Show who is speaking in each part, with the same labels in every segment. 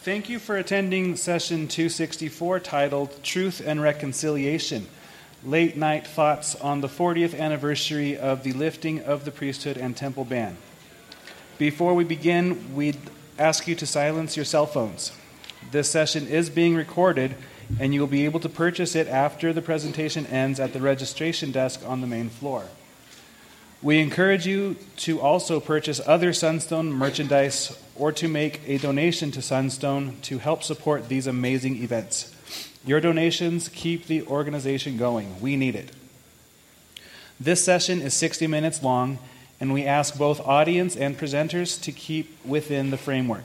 Speaker 1: Thank you for attending session 264 titled Truth and Reconciliation, Late Night Thoughts on the 40th Anniversary of the Lifting of the Priesthood and Temple Ban. Before we begin, we'd ask you to silence your cell phones. This session is being recorded, and you will be able to purchase it after the presentation ends at the registration desk on the main floor. We encourage you to also purchase other Sunstone merchandise or to make a donation to Sunstone to help support these amazing events. Your donations keep the organization going. We need it. This session is 60 minutes long, and we ask both audience and presenters to keep within the framework.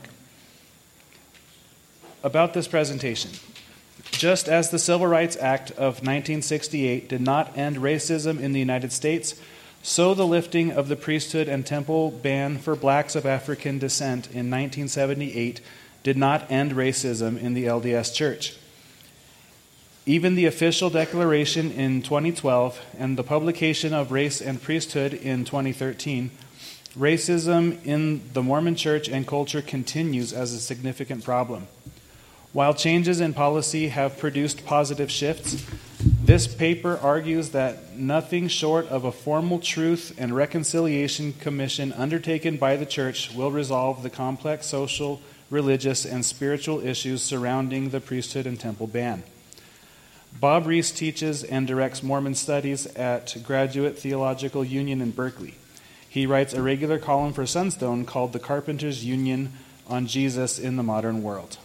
Speaker 1: About this presentation. Just as the Civil Rights Act of 1968 did not end racism in the United States, so the lifting of the priesthood and temple ban for blacks of African descent in 1978 did not end racism in the LDS Church. Even the official declaration in 2012 and the publication of Race and Priesthood in 2013, racism in the Mormon Church and culture continues as a significant problem. While changes in policy have produced positive shifts, this paper argues that nothing short of a formal Truth and Reconciliation Commission undertaken by the Church will resolve the complex social, religious, and spiritual issues surrounding the priesthood and temple ban. Bob Reese teaches and directs Mormon studies at Graduate Theological Union in Berkeley. He writes a regular column for Sunstone called The Carpenters Union on Jesus in the Modern World.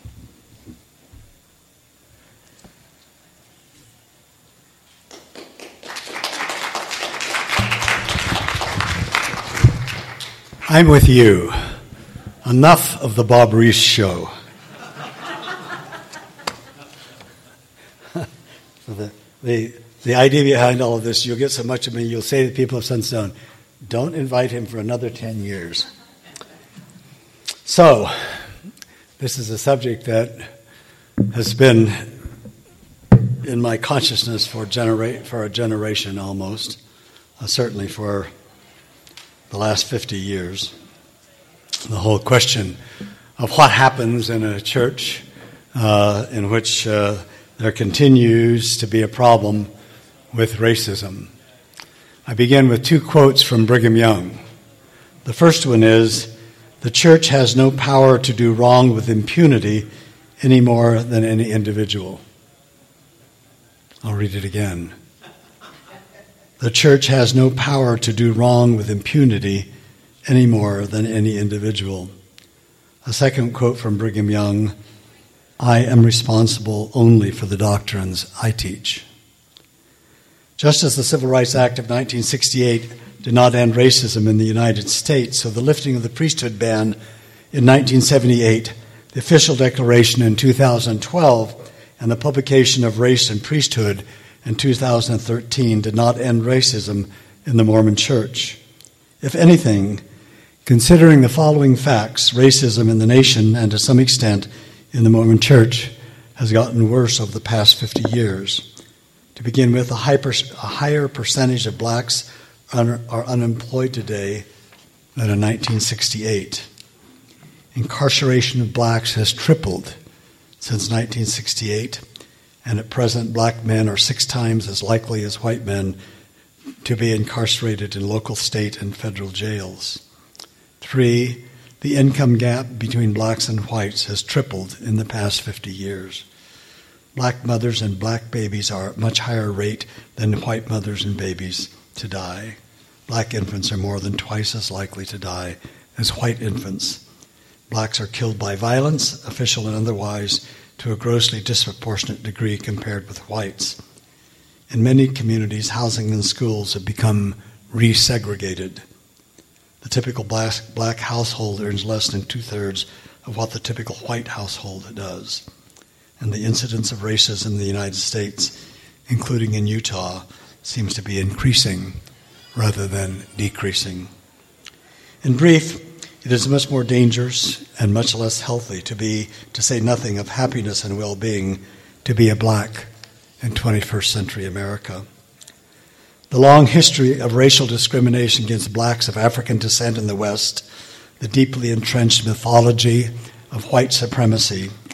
Speaker 2: I'm with you. Enough of the Bob Reese show. The idea behind all of this, you'll get so much of me, you'll say to people of Sunstone, don't invite him for another 10 years. So, this is a subject that has been in my consciousness for a generation almost, certainly for the last 50 years. The whole question of what happens in a church in which there continues to be a problem with racism. I begin with two quotes from Brigham Young. The first one is, "The church has no power to do wrong with impunity any more than any individual." I'll read it again. "The church has no power to do wrong with impunity any more than any individual." A second quote from Brigham Young, "I am responsible only for the doctrines I teach." Just as the Civil Rights Act of 1968 did not end racism in the United States, so the lifting of the priesthood ban in 1978, the official declaration in 2012, and the publication of Race and Priesthood in 2013 did not end racism in the Mormon Church. If anything, considering the following facts, racism in the nation and to some extent in the Mormon Church has gotten worse over the past 50 years. To begin with, a higher percentage of blacks are unemployed today than in 1968. Incarceration of blacks has tripled since 1968. And at present, black men are 6 times as likely as white men to be incarcerated in local, state, and federal jails. 3, the income gap between blacks and whites has tripled in the past 50 years. Black mothers and black babies are at much higher rate than white mothers and babies to die. Black infants are more than twice as likely to die as white infants. Blacks are killed by violence, official and otherwise, to a grossly disproportionate degree compared with whites. In many communities, housing and schools have become resegregated. The typical black household earns less than 2/3 of what the typical white household does. And the incidence of racism in the United States, including in Utah, seems to be increasing rather than decreasing. In brief, it is much more dangerous and much less healthy to say nothing of happiness and well-being, to be a black in 21st century America. The long history of racial discrimination against blacks of African descent in the West, the deeply entrenched mythology of white supremacy,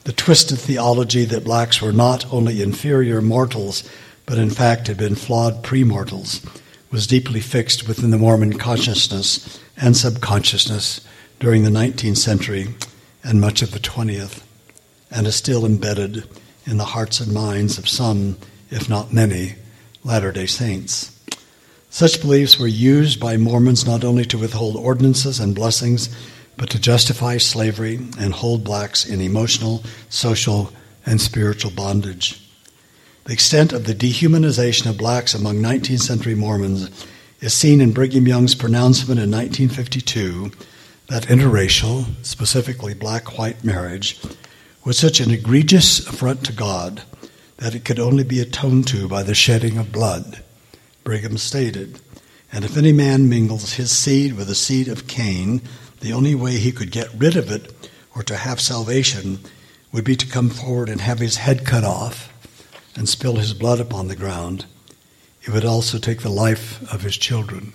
Speaker 2: The twisted theology that blacks were not only inferior mortals, but in fact had been flawed pre-mortals, was deeply fixed within the Mormon consciousness and subconsciousness during the 19th century and much of the 20th, and is still embedded in the hearts and minds of some, if not many, Latter-day Saints. Such beliefs were used by Mormons not only to withhold ordinances and blessings, but to justify slavery and hold blacks in emotional, social, and spiritual bondage. The extent of the dehumanization of blacks among 19th century Mormons is seen in Brigham Young's pronouncement in 1952 that interracial, specifically black-white marriage, was such an egregious affront to God that it could only be atoned to by the shedding of blood. Brigham stated, "And if any man mingles his seed with the seed of Cain, the only way he could get rid of it or to have salvation would be to come forward and have his head cut off and spill his blood upon the ground. It would also take the life of his children."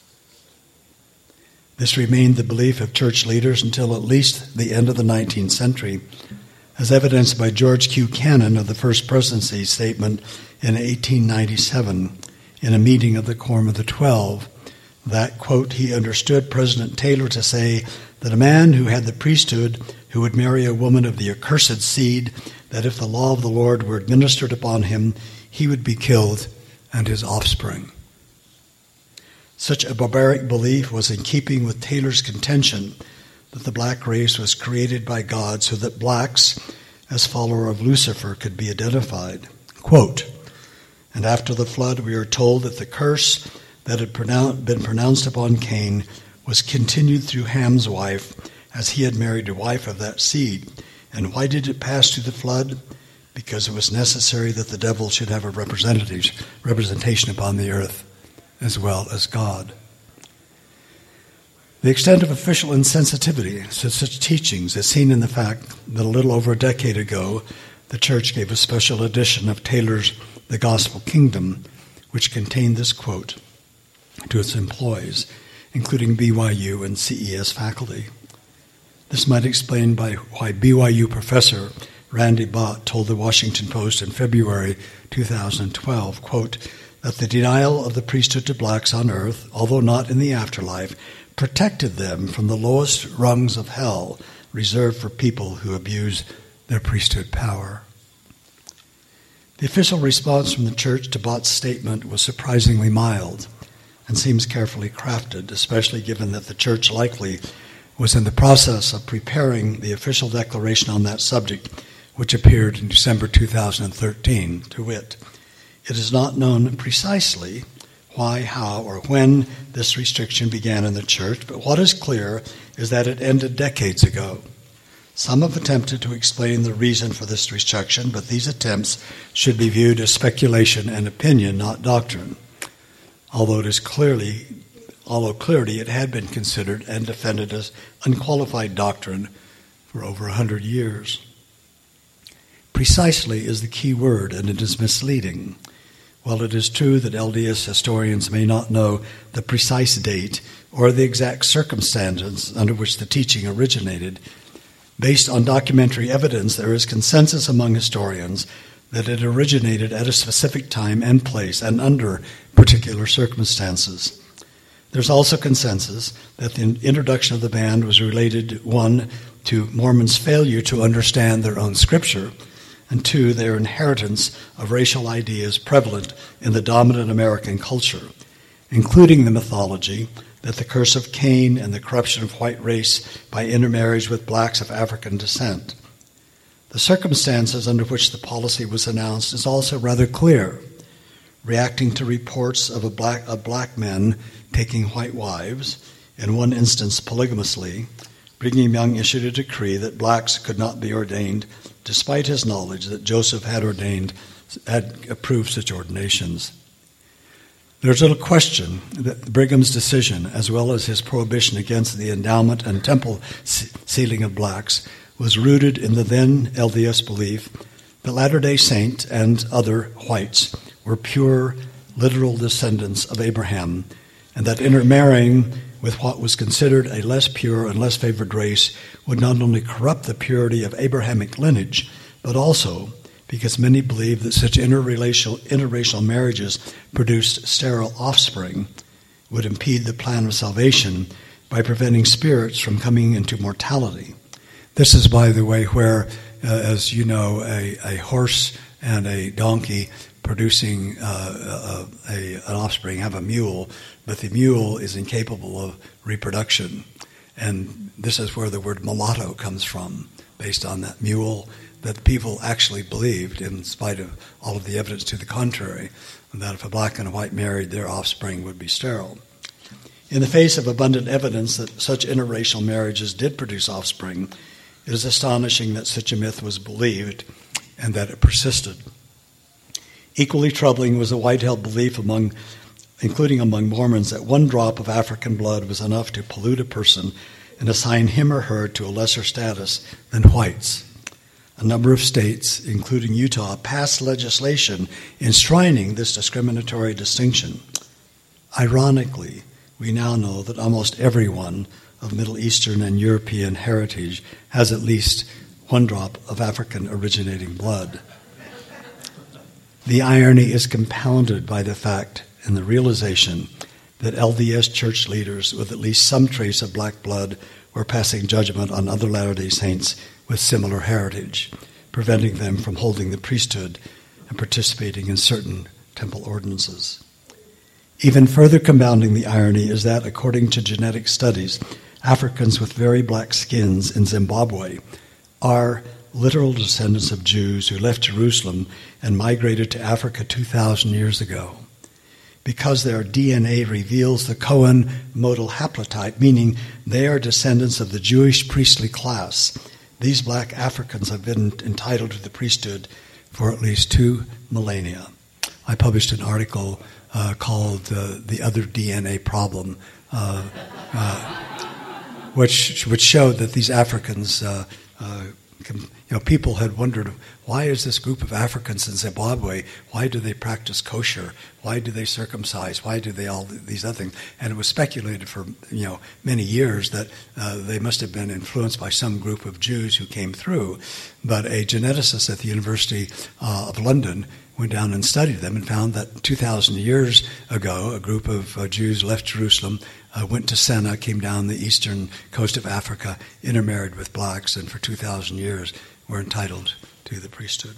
Speaker 2: This remained the belief of church leaders until at least the end of the 19th century, as evidenced by George Q. Cannon of the First Presidency statement in 1897 in a meeting of the Quorum of the 12, that, quote, he understood President Taylor to say that a man who had the priesthood who would marry a woman of the accursed seed, that if the law of the Lord were administered upon him, he would be killed and his offspring. Such a barbaric belief was in keeping with Taylor's contention that the black race was created by God so that blacks, as follower of Lucifer, could be identified. Quote, "And after the flood we are told that the curse that had been pronounced upon Cain was continued through Ham's wife, as he had married a wife of that seed. And why did it pass through the flood? Because it was necessary that the devil should have a representation upon the earth, as well as God." The extent of official insensitivity to such teachings is seen in the fact that a little over a decade ago, the church gave a special edition of Taylor's The Gospel Kingdom, which contained this quote to its employees, including BYU and CES faculty. This might explain why BYU professor Randy Bott told the Washington Post in February 2012, quote, that the denial of the priesthood to blacks on earth, although not in the afterlife, protected them from the lowest rungs of hell reserved for people who abuse their priesthood power. The official response from the church to Bott's statement was surprisingly mild and seems carefully crafted, especially given that the church likely was in the process of preparing the official declaration on that subject, which appeared in December 2013, to wit, "It is not known precisely why, how, or when this restriction began in the church, but what is clear is that it ended decades ago. Some have attempted to explain the reason for this restriction, but these attempts should be viewed as speculation and opinion, not doctrine, although clearly it had been considered and defended as unqualified doctrine for over 100 years. Precisely is the key word, and it is misleading. While it is true that LDS historians may not know the precise date or the exact circumstances under which the teaching originated, based on documentary evidence, there is consensus among historians that it originated at a specific time and place and under particular circumstances. There's also consensus that the introduction of the ban was related, 1, to Mormons' failure to understand their own scripture, and 2, their inheritance of racial ideas prevalent in the dominant American culture, including the mythology that the curse of Cain and the corruption of white race by intermarriage with blacks of African descent. The circumstances under which the policy was announced is also rather clear. Reacting to reports of black men taking white wives, in one instance polygamously, Brigham Young issued a decree that blacks could not be ordained, despite his knowledge that Joseph had approved such ordinations. There's little question that Brigham's decision, as well as his prohibition against the endowment and temple sealing of blacks, was rooted in the then LDS belief that Latter-day Saints and other whites were pure, literal descendants of Abraham, and that intermarrying with what was considered a less pure and less favored race would not only corrupt the purity of Abrahamic lineage, but also because many believed that such interracial marriages produced sterile offspring, would impede the plan of salvation by preventing spirits from coming into mortality. This is, by the way, where, as you know, a horse and a donkey producing an offspring have a mule, but the mule is incapable of reproduction. And this is where the word mulatto comes from, based on that mule, that people actually believed, in spite of all of the evidence to the contrary, that if a black and a white married, their offspring would be sterile. In the face of abundant evidence that such interracial marriages did produce offspring, it is astonishing that such a myth was believed and that it persisted. Equally troubling was a wide-held belief including among Mormons, that one drop of African blood was enough to pollute a person and assign him or her to a lesser status than whites. A number of states, including Utah, passed legislation enshrining this discriminatory distinction. Ironically, we now know that almost everyone of Middle Eastern and European heritage has at least one drop of African-originating blood. The irony is compounded by the fact and the realization that LDS church leaders with at least some trace of black blood were passing judgment on other Latter-day Saints with similar heritage, preventing them from holding the priesthood and participating in certain temple ordinances. Even further compounding the irony is that, according to genetic studies, Africans with very black skins in Zimbabwe are literal descendants of Jews who left Jerusalem and migrated to Africa 2,000 years ago. Because their DNA reveals the Cohen modal haplotype, meaning they are descendants of the Jewish priestly class, these black Africans have been entitled to the priesthood for at least 2 millennia. I published an article called The Other DNA Problem, which showed that these Africans, people had wondered, why is this group of Africans in Zimbabwe, why do they practice kosher? Why do they circumcise? Why do they all these other things? And it was speculated for many years that they must have been influenced by some group of Jews who came through. But a geneticist at the University of London went down and studied them and found that 2,000 years ago, a group of Jews left Jerusalem, went to Senna, came down the eastern coast of Africa, intermarried with blacks, and for 2,000 years were entitled to the priesthood.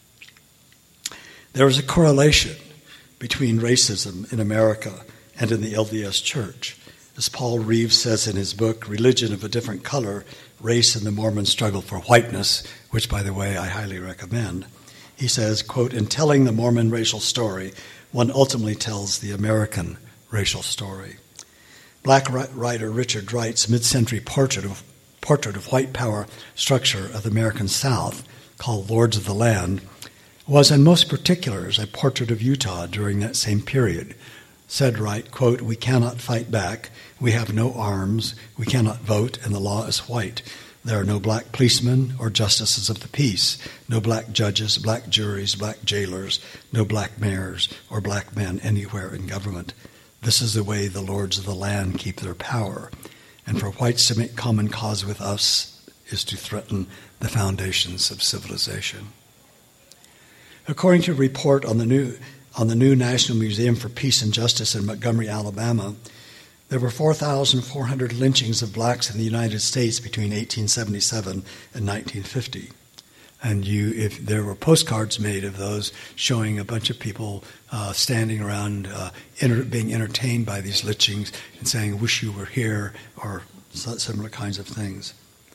Speaker 2: There is a correlation between racism in America and in the LDS Church. As Paul Reeves says in his book, Religion of a Different Color, Race and the Mormon Struggle for Whiteness, which, by the way, I highly recommend, he says, quote, in telling the Mormon racial story, one ultimately tells the American racial story. Black writer Richard Wright's mid-century portrait of white power structure of the American South, called Lords of the Land, was in most particulars a portrait of Utah during that same period. Said Wright, quote, we cannot fight back, we have no arms, we cannot vote, and the law is white. There are no black policemen or justices of the peace, no black judges, black juries, black jailers, no black mayors or black men anywhere in government. This is the way the lords of the land keep their power. And for whites to make common cause with us is to threaten the foundations of civilization. According to a report on the new National Museum for Peace and Justice in Montgomery, Alabama, there were 4,400 lynchings of blacks in the United States between 1877 and 1950. And if there were postcards made of those showing a bunch of people standing around being entertained by these lynchings and saying, wish you were here, or similar kinds of things.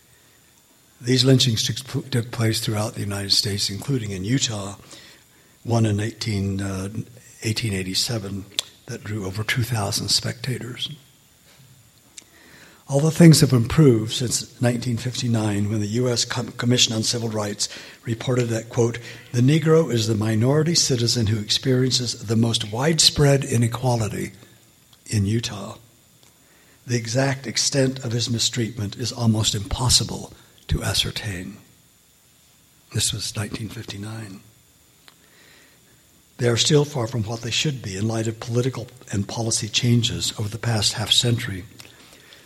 Speaker 2: These lynchings took place throughout the United States, including in Utah, one in 1887 that drew over 2,000 spectators. Although things have improved since 1959, when the U.S. Commission on Civil Rights reported that, quote, the Negro is the minority citizen who experiences the most widespread inequality in Utah. The exact extent of his mistreatment is almost impossible to ascertain. This was 1959. They are still far from what they should be in light of political and policy changes over the past half century.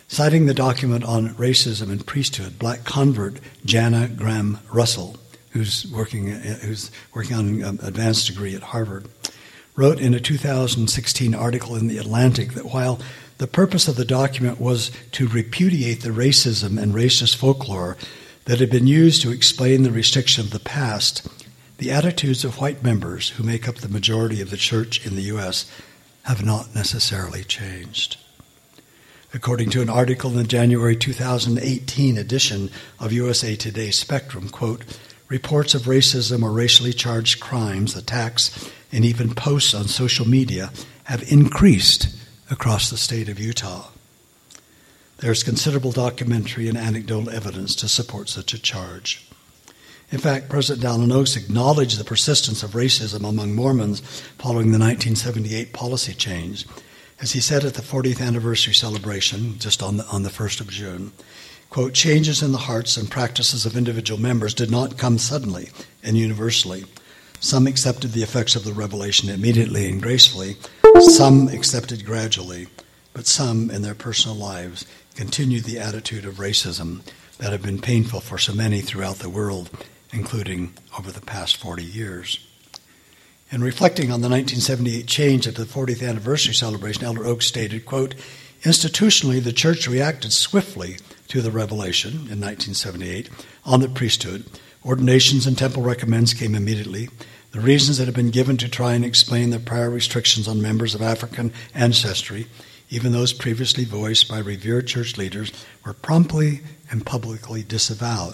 Speaker 2: Citing the document on racism and priesthood, black convert Jana Graham Russell, who's working on an advanced degree at Harvard, wrote in a 2016 article in The Atlantic that while the purpose of the document was to repudiate the racism and racist folklore that had been used to explain the restriction of the past, the attitudes of white members who make up the majority of the church in the U.S. have not necessarily changed. According to an article in the January 2018 edition of USA Today Spectrum, quote, reports of racism or racially charged crimes, attacks, and even posts on social media have increased across the state of Utah. There is considerable documentary and anecdotal evidence to support such a charge. In fact, President Dallin Oaks acknowledged the persistence of racism among Mormons following the 1978 policy change. As he said at the 40th anniversary celebration, just on the 1st of June, quote, changes in the hearts and practices of individual members did not come suddenly and universally. Some accepted the effects of the revelation immediately and gracefully. Some accepted gradually, but some in their personal lives continued the attitude of racism that had been painful for so many throughout the world, including over the past 40 years. In reflecting on the 1978 change at the 40th anniversary celebration, Elder Oaks stated, quote, institutionally, the church reacted swiftly to the revelation in 1978 on the priesthood. Ordinations and temple recommends came immediately. The reasons that have been given to try and explain the prior restrictions on members of African ancestry, even those previously voiced by revered church leaders, were promptly and publicly disavowed.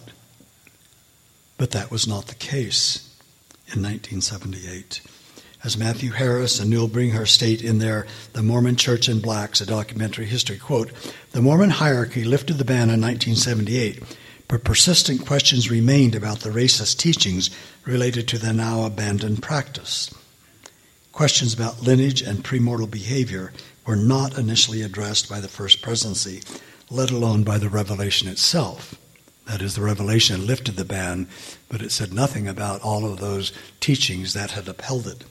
Speaker 2: But that was not the case in 1978. As Matthew Harris and Newell Bringhurst state in their The Mormon Church and Blacks, a documentary history, quote, the Mormon hierarchy lifted the ban in 1978, but persistent questions remained about the racist teachings related to the now abandoned practice. Questions about lineage and premortal behavior were not initially addressed by the First Presidency, let alone by the revelation itself. That is, the revelation lifted the ban, but it said nothing about all of those teachings that had upheld it.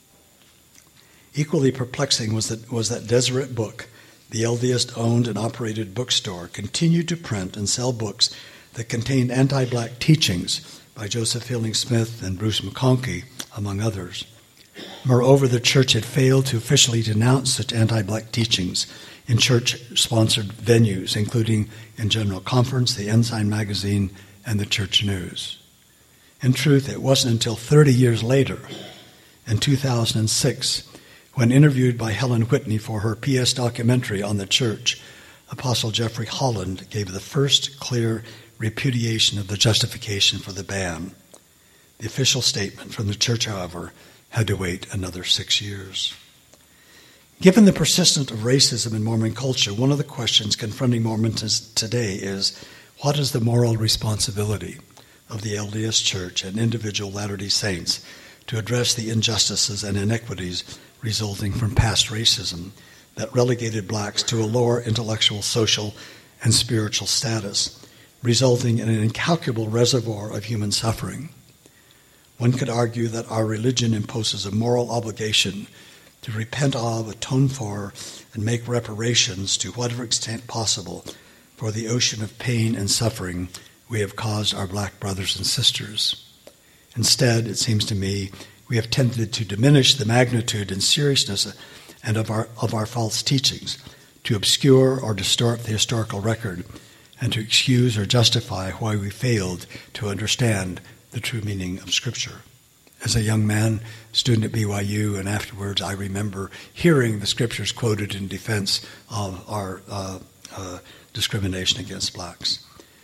Speaker 2: Equally perplexing was that Deseret Book, the LDS owned and operated bookstore, continued to print and sell books that contained anti-black teachings by Joseph Fielding Smith and Bruce McConkie, among others. Moreover, the church had failed to officially denounce such anti-black teachings in church-sponsored venues, including in General Conference, the Ensign magazine, and the Church News. In truth, it wasn't until 30 years later, in 2006, when interviewed by Helen Whitney for her PS documentary on the church, Apostle Jeffrey Holland gave the first clear repudiation of the justification for the ban. The official statement from the church, however, had to wait another 6 years. Given the persistence of racism in Mormon culture, one of the questions confronting Mormons today is, what is the moral responsibility of the LDS Church and individual Latter-day Saints to address the injustices and inequities resulting from past racism that relegated blacks to a lower intellectual, social, and spiritual status, resulting in an incalculable reservoir of human suffering? One could argue that our religion imposes a moral obligation to repent of, atone for, and make reparations to whatever extent possible for the ocean of pain and suffering we have caused our black brothers and sisters. Instead, it seems to me, we have tended to diminish the magnitude and seriousness and of our false teachings, to obscure or distort the historical record, and to excuse or justify why we failed to understand the true meaning of Scripture. As a young man, student at BYU, and afterwards I remember hearing the Scriptures quoted in defense of our discrimination against blacks.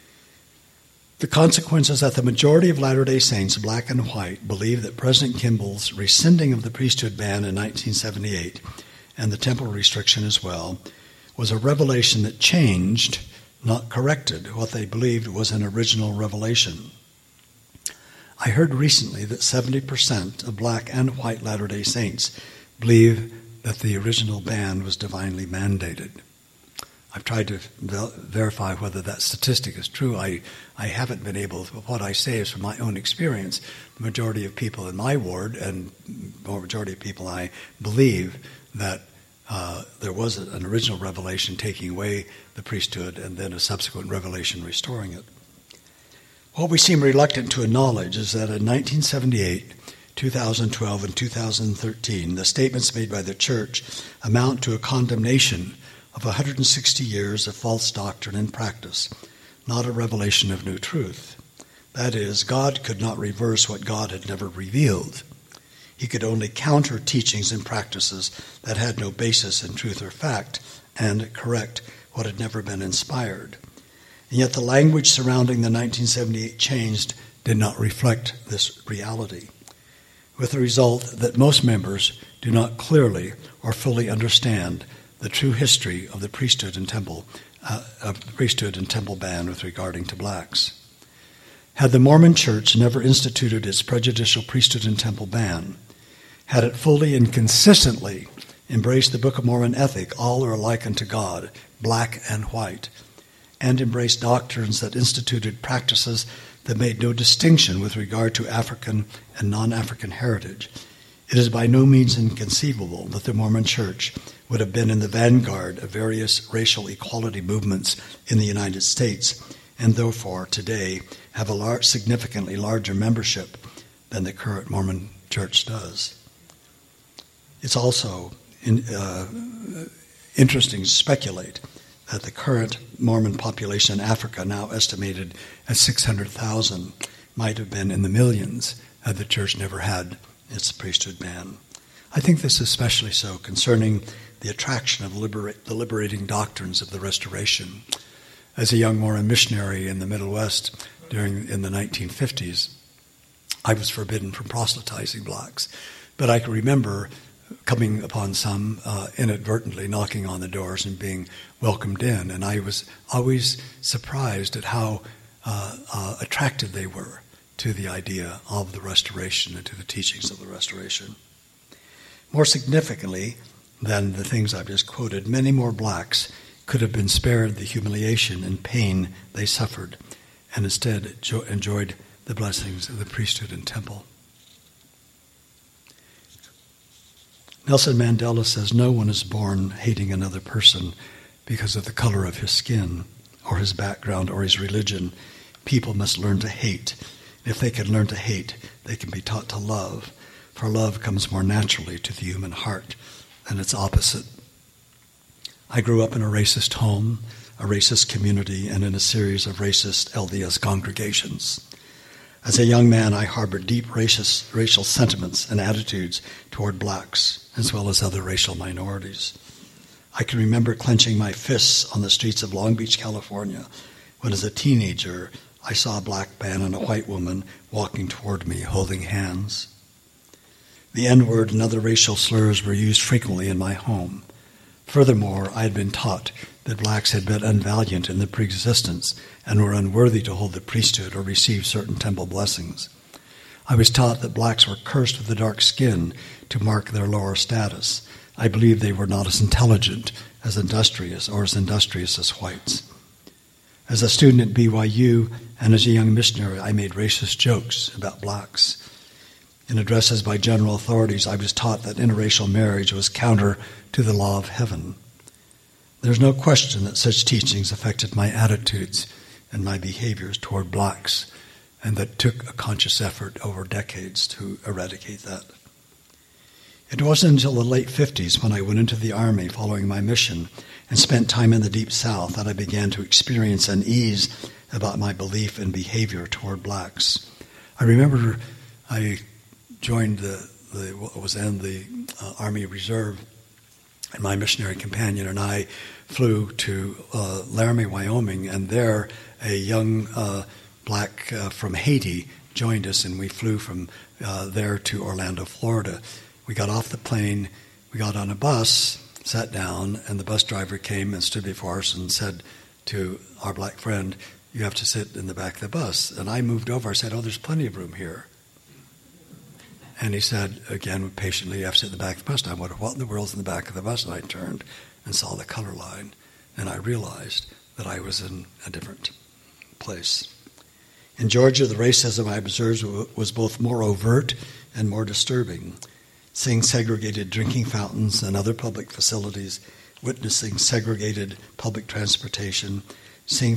Speaker 2: The consequence is that the majority of Latter-day Saints, black and white, believe that President Kimball's rescinding of the priesthood ban in 1978, and the temple restriction as well, was a revelation that changed, not corrected, what they believed was an original revelation. I heard recently that 70% of black and white Latter-day Saints believe that the original ban was divinely mandated. I've tried to verify whether that statistic is true. I haven't been able to. What I say is from my own experience. The majority of people in my ward and the majority of people I believe that there was an original revelation taking away the priesthood and then a subsequent revelation restoring it. What we seem reluctant to acknowledge is that in 1978, 2012, and 2013, the statements made by the Church amount to a condemnation of 160 years of false doctrine and practice, not a revelation of new truth. That is, God could not reverse what God had never revealed. He could only counter teachings and practices that had no basis in truth or fact and correct what had never been inspired. And yet the language surrounding the 1978 change did not reflect this reality, with the result that most members do not clearly or fully understand the true history of the priesthood and temple ban with regarding to blacks. Had the Mormon Church never instituted its prejudicial priesthood and temple ban, had it fully and consistently embraced the Book of Mormon ethic, all are alike unto God, black and white, and embraced doctrines that instituted practices that made no distinction with regard to African and non-African heritage, it is by no means inconceivable that the Mormon Church would have been in the vanguard of various racial equality movements in the United States, and therefore today have a significantly larger membership than the current Mormon Church does. It's also interesting to speculate that the current Mormon population in Africa, now estimated at 600,000, might have been in the millions had the church never had its priesthood ban. I think this is especially so concerning the attraction of the liberating doctrines of the Restoration. As a young Mormon missionary in the Middle West in the 1950s, I was forbidden from proselytizing blacks. But I can remember coming upon some inadvertently knocking on the doors and being welcomed in, and I was always surprised at how attracted they were to the idea of the Restoration and to the teachings of the Restoration. More significantly than the things I've just quoted, many more blacks could have been spared the humiliation and pain they suffered, and instead enjoyed the blessings of the priesthood and temple. Nelson Mandela says no one is born hating another person because of the color of his skin or his background or his religion. People must learn to hate. If they can learn to hate, they can be taught to love, for love comes more naturally to the human heart than its opposite. I grew up in a racist home, a racist community, and in a series of racist LDS congregations. As a young man, I harbored deep racial sentiments and attitudes toward blacks, as well as other racial minorities. I can remember clenching my fists on the streets of Long Beach, California, when as a teenager I saw a black man and a white woman walking toward me, holding hands. The N-word and other racial slurs were used frequently in my home. Furthermore, I had been taught that blacks had been unvaliant in their preexistence and were unworthy to hold the priesthood or receive certain temple blessings. I was taught that blacks were cursed with a dark skin to mark their lower status. I believed they were not as intelligent, as industrious, or as industrious as whites. As a student at BYU and as a young missionary, I made racist jokes about blacks. In addresses by general authorities, I was taught that interracial marriage was counter to the law of heaven. There's no question that such teachings affected my attitudes and my behaviors toward blacks, and that took a conscious effort over decades to eradicate that. It wasn't until the late 50s when I went into the Army following my mission and spent time in the Deep South that I began to experience unease about my belief and behavior toward blacks. I remember I joined what was then the Army Reserve, and my missionary companion and I flew to Laramie, Wyoming, and there a young black from Haiti joined us, and we flew from there to Orlando, Florida. We got off the plane, we got on a bus, sat down, and the bus driver came and stood before us and said to our black friend, "You have to sit in the back of the bus." And I moved over, I said, "Oh, there's plenty of room here." And he said, again, patiently, "You have to sit in the back of the bus." And I wondered, what in the world's in the back of the bus? And I turned and saw the color line, and I realized that I was in a different place. In Georgia, the racism I observed was both more overt and more disturbing. seeing segregated drinking fountains and other public facilities, witnessing segregated public transportation, seeing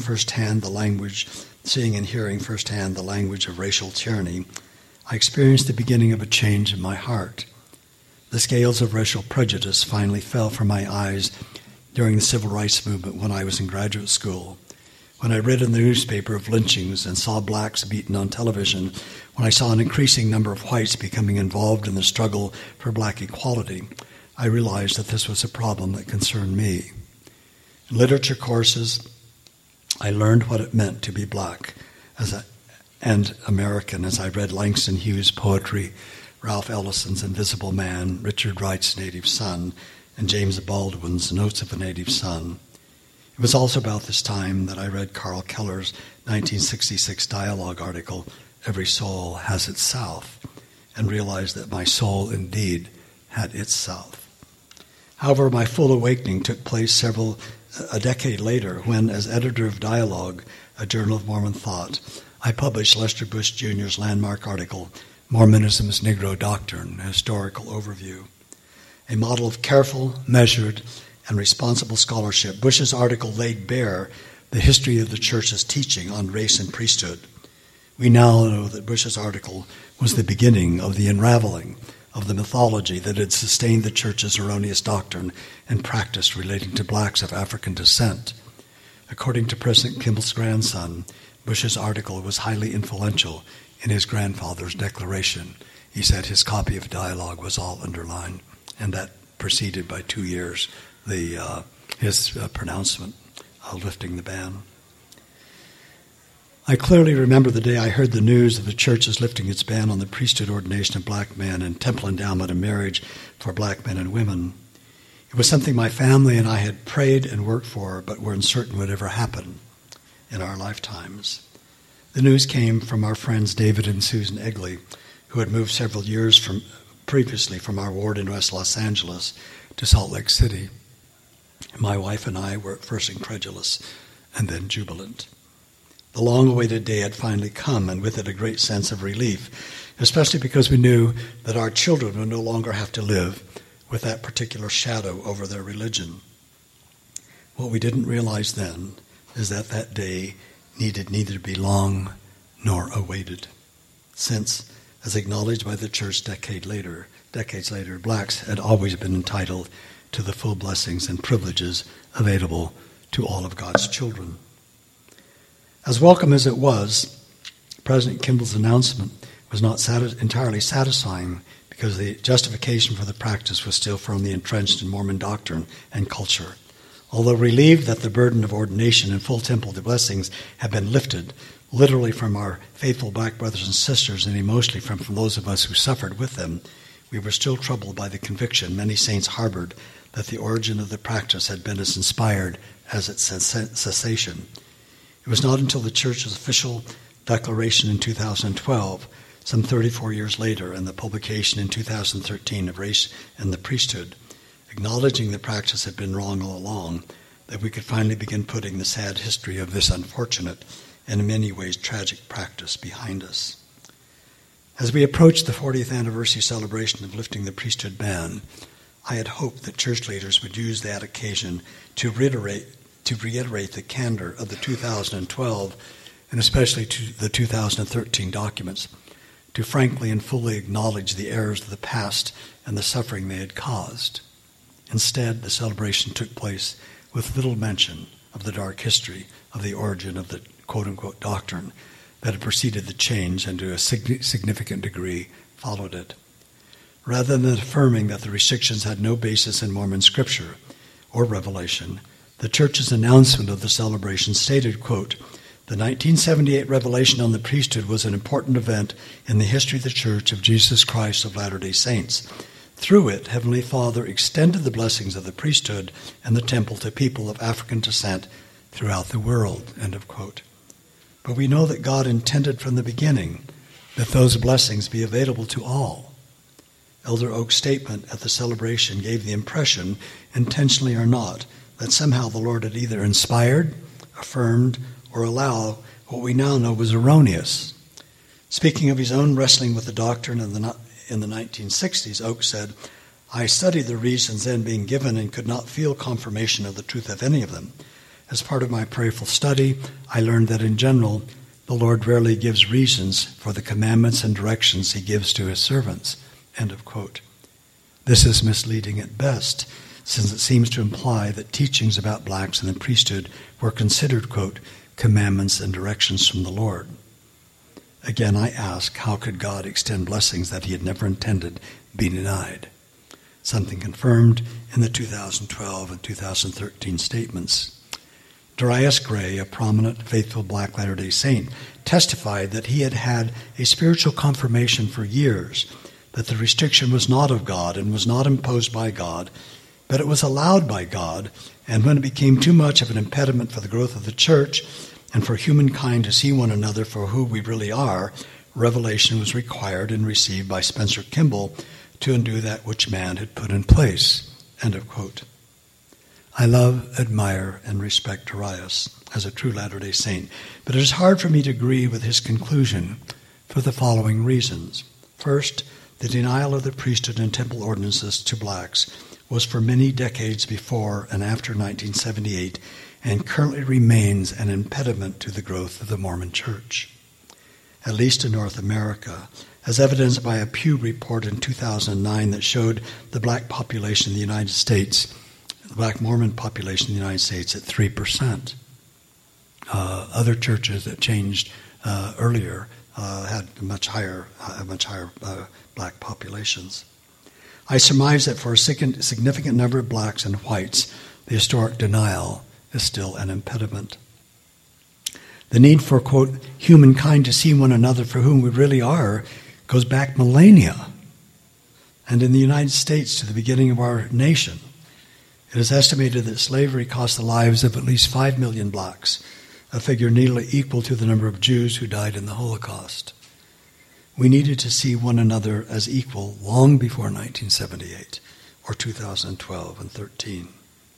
Speaker 2: and hearing firsthand the language of racial tyranny, I experienced the beginning of a change in my heart. The scales of racial prejudice finally fell from my eyes during the civil rights movement when I was in graduate school. When I read in the newspaper of lynchings and saw blacks beaten on television, when I saw an increasing number of whites becoming involved in the struggle for black equality, I realized that this was a problem that concerned me. In literature courses, I learned what it meant to be black and American as I read Langston Hughes' poetry, Ralph Ellison's Invisible Man, Richard Wright's Native Son, and James Baldwin's Notes of a Native Son. It was also about this time that I read Carl Keller's 1966 dialogue article, Every Soul Has Its South, and realized that my soul indeed had its South. However, my full awakening took place a decade later when, as editor of Dialogue, a Journal of Mormon Thought, I published Lester Bush Jr.'s landmark article, Mormonism's Negro Doctrine, a historical overview. A model of careful, measured, and responsible scholarship, Bush's article laid bare the history of the Church's teaching on race and priesthood. We now know that Bush's article was the beginning of the unraveling of the mythology that had sustained the Church's erroneous doctrine and practice relating to blacks of African descent. According to President Kimball's grandson, Bush's article was highly influential in his grandfather's declaration. He said his copy of Dialogue was all underlined, and that preceded by 2 years his pronouncement lifting the ban. I clearly remember the day I heard the news of the Church's lifting its ban on the priesthood ordination of black men and temple endowment of marriage for black men and women. It was something my family and I had prayed and worked for, but were uncertain would ever happen in our lifetimes. The news came from our friends David and Susan Egley, who had moved several years previously from our ward in West Los Angeles to Salt Lake City. My wife and I were at first incredulous and then jubilant. The long-awaited day had finally come, and with it a great sense of relief, especially because we knew that our children would no longer have to live with that particular shadow over their religion. What we didn't realize then is that that day needed neither be long nor awaited, since, as acknowledged by the Church decades later, blacks had always been entitled to the full blessings and privileges available to all of God's children. As welcome as it was, President Kimball's announcement was not entirely satisfying because the justification for the practice was still firmly entrenched in Mormon doctrine and culture. Although relieved that the burden of ordination and full temple blessings had been lifted, literally from our faithful black brothers and sisters and emotionally from those of us who suffered with them, we were still troubled by the conviction many saints harbored that the origin of the practice had been as inspired as its cessation. It was not until the Church's official declaration in 2012, some 34 years later, and the publication in 2013 of Race and the Priesthood, acknowledging the practice had been wrong all along, that we could finally begin putting the sad history of this unfortunate and in many ways tragic practice behind us. As we approached the 40th anniversary celebration of lifting the priesthood ban, I had hoped that church leaders would use that occasion to reiterate the candor of the 2012 and especially to the 2013 documents, to frankly and fully acknowledge the errors of the past and the suffering they had caused. Instead, the celebration took place with little mention of the dark history of the origin of the quote-unquote doctrine that had preceded the change and to a significant degree followed it. Rather than affirming that the restrictions had no basis in Mormon scripture or revelation, the Church's announcement of the celebration stated, quote, "The 1978 revelation on the priesthood was an important event in the history of the Church of Jesus Christ of Latter-day Saints. Through it, Heavenly Father extended the blessings of the priesthood and the temple to people of African descent throughout the world," end of quote. But we know that God intended from the beginning that those blessings be available to all. Elder Oak's statement at the celebration gave the impression, intentionally or not, that somehow the Lord had either inspired, affirmed, or allowed what we now know was erroneous. Speaking of his own wrestling with the doctrine in the 1960s, Oakes said, "I studied the reasons then being given and could not feel confirmation of the truth of any of them. As part of my prayerful study, I learned that in general, the Lord rarely gives reasons for the commandments and directions he gives to his servants." End of quote. This is misleading at best, since it seems to imply that teachings about blacks in the priesthood were considered, quote, commandments and directions from the Lord. Again, I ask, how could God extend blessings that he had never intended be denied? Something confirmed in the 2012 and 2013 statements. Darius Gray, a prominent faithful Black Latter-day Saint, testified that he had had a spiritual confirmation for years that the restriction was not of God and was not imposed by God, but it was allowed by God, and when it became too much of an impediment for the growth of the church and for humankind to see one another for who we really are, revelation was required and received by Spencer Kimball to undo that which man had put in place. End of quote. I love, admire, and respect Darius as a true Latter-day Saint, but it is hard for me to agree with his conclusion for the following reasons. First, the denial of the priesthood and temple ordinances to blacks was for many decades before and after 1978 and currently remains an impediment to the growth of the Mormon Church, at least in North America, as evidenced by a Pew report in 2009 that showed the black population in the United States, the black Mormon population in the United States at 3%. Other churches that changed earlier had much higher black populations. I surmise that for a significant number of blacks and whites, the historic denial is still an impediment. The need for, quote, humankind to see one another for whom we really are goes back millennia, and in the United States to the beginning of our nation. It is estimated that slavery cost the lives of at least 5 million blacks, a figure nearly equal to the number of Jews who died in the Holocaust. We needed to see one another as equal long before 1978 or 2012 and 13.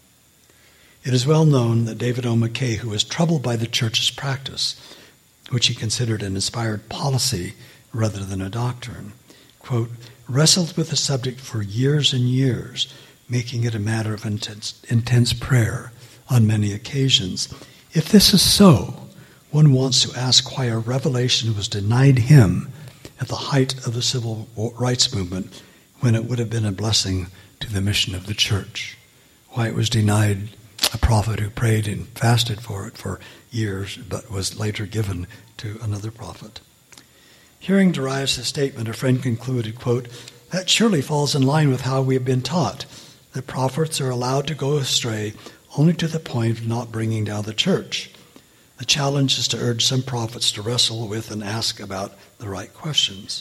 Speaker 2: It is well known that David O. McKay, who was troubled by the church's practice, which he considered an inspired policy rather than a doctrine, quote, wrestled with the subject for years and years, making it a matter of intense prayer on many occasions. If this is so, one wants to ask why a revelation was denied him at the height of the civil rights movement when it would have been a blessing to the mission of the church. Why it was denied a prophet who prayed and fasted for it for years but was later given to another prophet. Hearing Darius' statement, a friend concluded, quote, that surely falls in line with how we have been taught, that prophets are allowed to go astray only to the point of not bringing down the church. The challenge is to urge some prophets to wrestle with and ask about the right questions.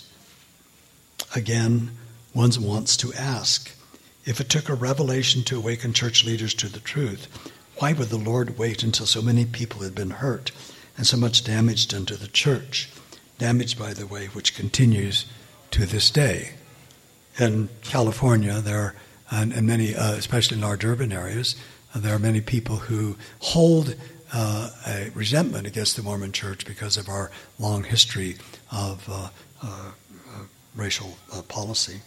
Speaker 2: Again, one wants to ask, if it took a revelation to awaken church leaders to the truth, why would the Lord wait until so many people had been hurt and so much damage done to the church? Damage, by the way, which continues to this day. In California, there are, and many, especially in large urban areas, there are many people who hold a resentment against the Mormon Church because of our long history of racial policy.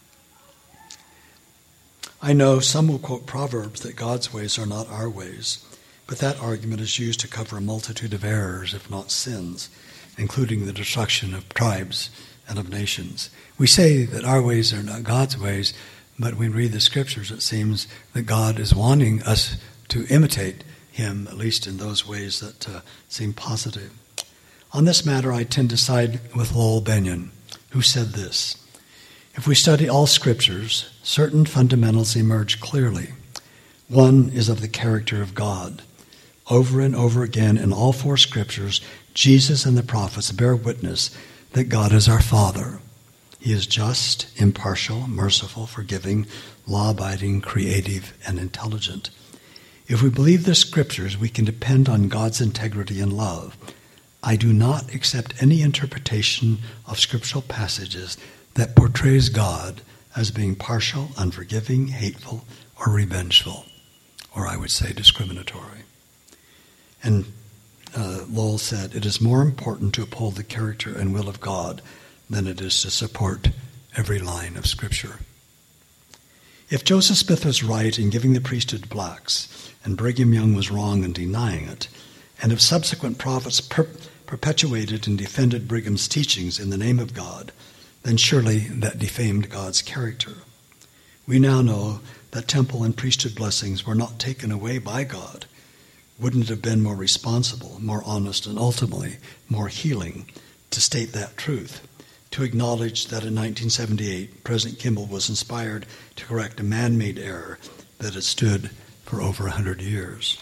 Speaker 2: I know some will quote Proverbs that God's ways are not our ways, but that argument is used to cover a multitude of errors, if not sins, including the destruction of tribes and of nations. We say that our ways are not God's ways, but when we read the scriptures, it seems that God is wanting us to imitate him, at least in those ways that seem positive. On this matter, I tend to side with Lowell Bennion, who said this, if we study all scriptures, certain fundamentals emerge clearly. One is of the character of God. Over and over again in all four scriptures, Jesus and the prophets bear witness that God is our Father. He is just, impartial, merciful, forgiving, law-abiding, creative, and intelligent. If we believe the scriptures, we can depend on God's integrity and love. I do not accept any interpretation of scriptural passages that portrays God as being partial, unforgiving, hateful, or revengeful, or I would say discriminatory. And Lowell said, it is more important to uphold the character and will of God than it is to support every line of Scripture. If Joseph Smith was right in giving the priesthood to blacks, and Brigham Young was wrong in denying it, and if subsequent prophets perpetuated and defended Brigham's teachings in the name of God, then surely that defamed God's character. We now know that temple and priesthood blessings were not taken away by God. Wouldn't it have been more responsible, more honest, and ultimately more healing to state that truth, to acknowledge that in 1978, President Kimball was inspired to correct a man-made error that had stood for over 100 years?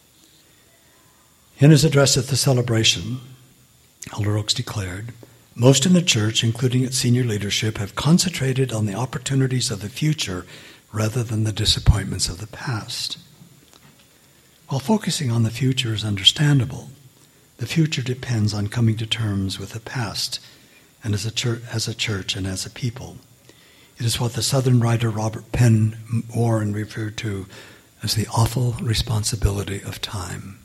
Speaker 2: In his address at the celebration, Elder Oaks declared, "Most in the church, including its senior leadership, have concentrated on the opportunities of the future rather than the disappointments of the past." While focusing on the future is understandable, the future depends on coming to terms with the past, and as a church and as a people. It is what the Southern writer Robert Penn Warren referred to as the awful responsibility of time.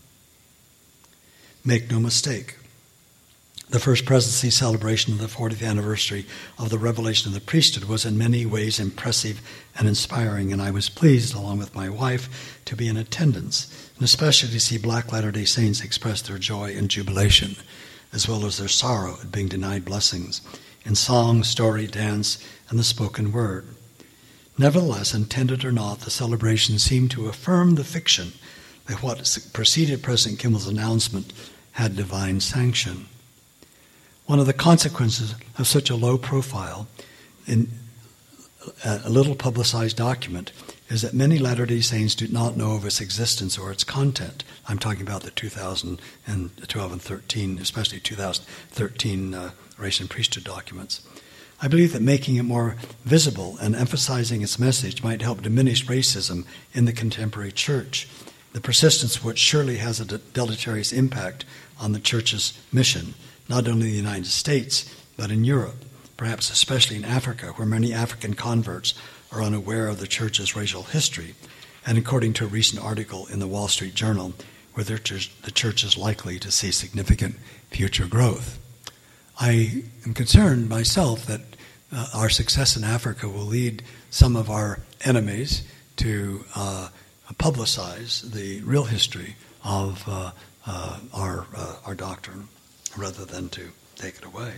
Speaker 2: Make no mistake, the First Presidency celebration of the 40th anniversary of the revelation of the priesthood was in many ways impressive and inspiring, and I was pleased, along with my wife, to be in attendance, and especially to see Black Latter-day Saints express their joy and jubilation, as well as their sorrow at being denied blessings, in song, story, dance, and the spoken word. Nevertheless, intended or not, the celebration seemed to affirm the fiction that what preceded President Kimball's announcement had divine sanction. One of the consequences of such a low profile in a little publicized document is that many Latter-day Saints do not know of its existence or its content. I'm talking about the 2012 and 13, especially 2013 race and priesthood documents. I believe that making it more visible and emphasizing its message might help diminish racism in the contemporary church, the persistence of which surely has a deleterious impact on the church's mission, not only in the United States, but in Europe, perhaps especially in Africa, where many African converts are unaware of the church's racial history, and according to a recent article in the Wall Street Journal, where the church is likely to see significant future growth. I am concerned myself that our success in Africa will lead some of our enemies to publicize the real history of our doctrine, rather than to take it away.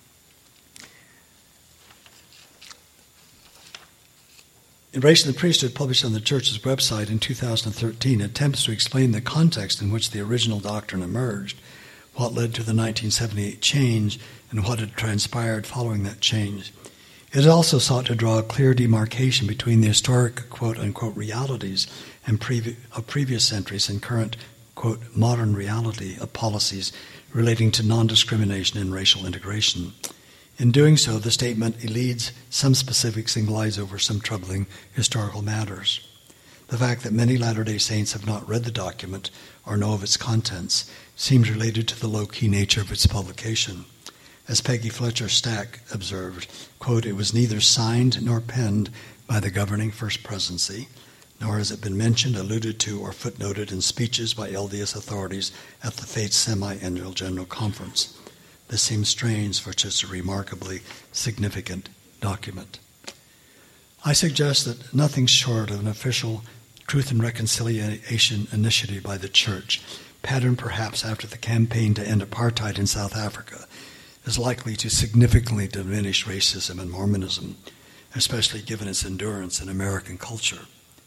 Speaker 2: In Race and the Priesthood, published on the church's website in 2013, attempts to explain the context in which the original doctrine emerged, what led to the 1978 change, and what had transpired following that change. It also sought to draw a clear demarcation between the historic quote-unquote realities of previous centuries and current quote modern reality of policies relating to non-discrimination and racial integration. In doing so, the statement elides some specifics and glides over some troubling historical matters. The fact that many Latter-day Saints have not read the document or know of its contents seems related to the low-key nature of its publication. As Peggy Fletcher Stack observed, quote, "It was neither signed nor penned by the governing First Presidency, nor has it been mentioned, alluded to, or footnoted in speeches by LDS authorities at the Faith Semi-Annual General Conference. This seems strange for such a remarkably significant document." I suggest that nothing short of an official Truth and Reconciliation initiative by the Church, patterned perhaps after the campaign to end apartheid in South Africa, is likely to significantly diminish racism and Mormonism, especially given its endurance in American culture.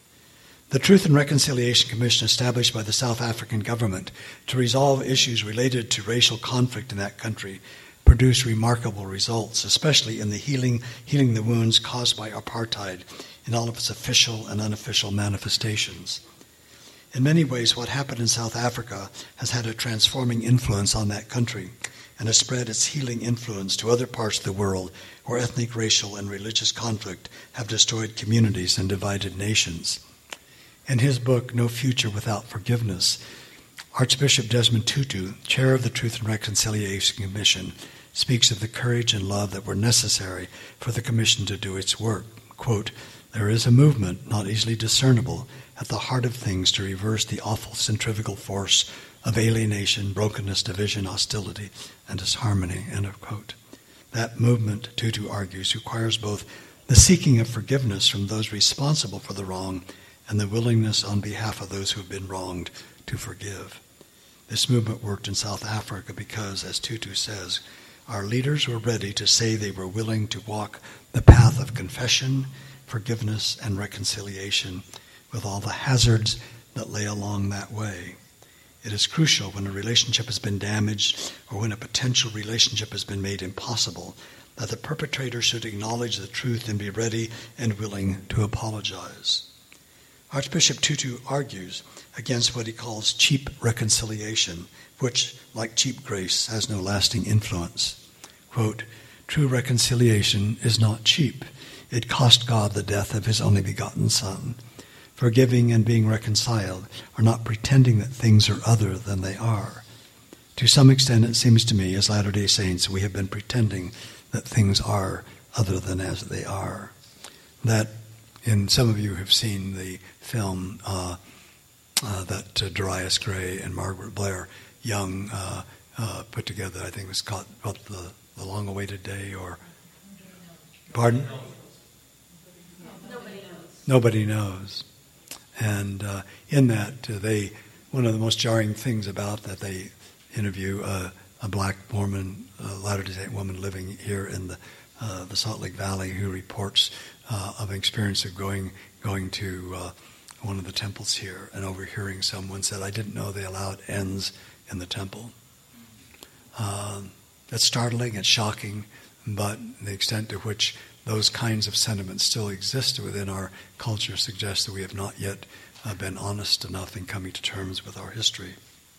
Speaker 2: The Truth and Reconciliation Commission, established by the South African government to resolve issues related to racial conflict in that country, produced remarkable results, especially in the healing the wounds caused by apartheid in all of its official and unofficial manifestations. In many ways, what happened in South Africa has had a transforming influence on that country and has spread its healing influence to other parts of the world where ethnic, racial, and religious conflict have destroyed communities and divided nations. In his book, No Future Without Forgiveness, Archbishop Desmond Tutu, chair of the Truth and Reconciliation Commission, speaks of the courage and love that were necessary for the commission to do its work. Quote, "There is a movement, not easily discernible, at the heart of things to reverse the awful centrifugal force of alienation, brokenness, division, hostility, and disharmony." End of quote. That movement, Tutu argues, requires both the seeking of forgiveness from those responsible for the wrong and the willingness on behalf of those who have been wronged to forgive. This movement worked in South Africa because, as Tutu says, our leaders were ready to say they were willing to walk the path of confession, forgiveness, and reconciliation with all the hazards that lay along that way. It is crucial when a relationship has been damaged or when a potential relationship has been made impossible that the perpetrator should acknowledge the truth and be ready and willing to apologize. Archbishop Tutu argues against what he calls cheap reconciliation, which, like cheap grace, has no lasting influence. Quote, "True reconciliation is not cheap. It cost God the death of his only begotten Son. Forgiving and being reconciled are not pretending that things are other than they are. To some extent, it seems to me, as Latter-day Saints, we have been pretending that things are other than as they are." That, and some of you have seen the film that Darius Gray and Margaret Blair Young put together. I think it was called The Long-Awaited Day, or... Pardon? Nobody knows. And in that, one of the most jarring things about that, they interview a black Mormon, Latter-day Saint woman living here in the Salt Lake Valley, who reports of an experience of going to one of the temples here and overhearing someone said, "I didn't know they allowed ends in the temple." That's startling, it's shocking, but the extent to which those kinds of sentiments still exist within our culture suggests that we have not yet been honest enough in coming to terms with our history.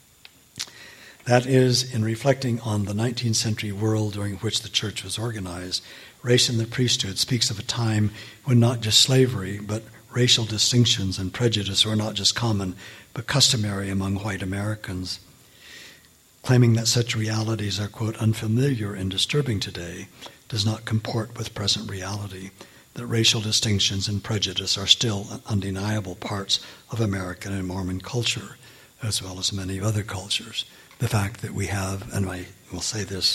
Speaker 2: That is, in reflecting on the 19th century world during which the church was organized, Race in the Priesthood speaks of a time when not just slavery, but racial distinctions and prejudice were not just common, but customary among white Americans. Claiming that such realities are, quote, "unfamiliar and disturbing today," does not comport with present reality, that racial distinctions and prejudice are still undeniable parts of American and Mormon culture, as well as many other cultures. The fact that we have, and I will say this